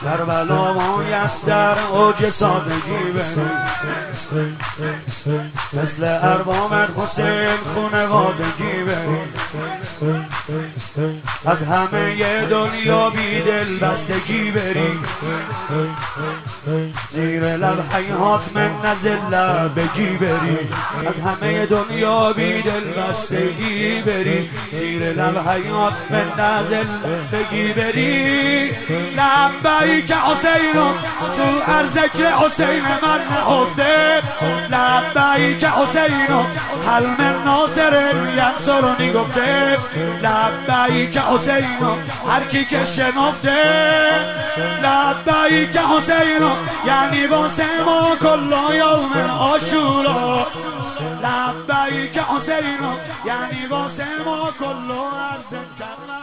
کربلا مایستر اوج سادگی بری، مثل اربامت حسین خونوادگی بری، از همه دنیا بی دل بستگی بری، زیر لب حیات من نزل بگی بری، از همه دنیا بی دل بستگی بری، زیر لب حیات من نزل بگی بری. لبیک حسینم تو هر ذکر حسین من نهفته، لبیک حسینم حل من ناصر ینصرنی گفته، لبیک حسینم هر کی که شنفته، لبیک حسینم یعنی واسه ما کل یوم عاشورا، لبیک حسینم یعنی واسه ما کل عرض کرد.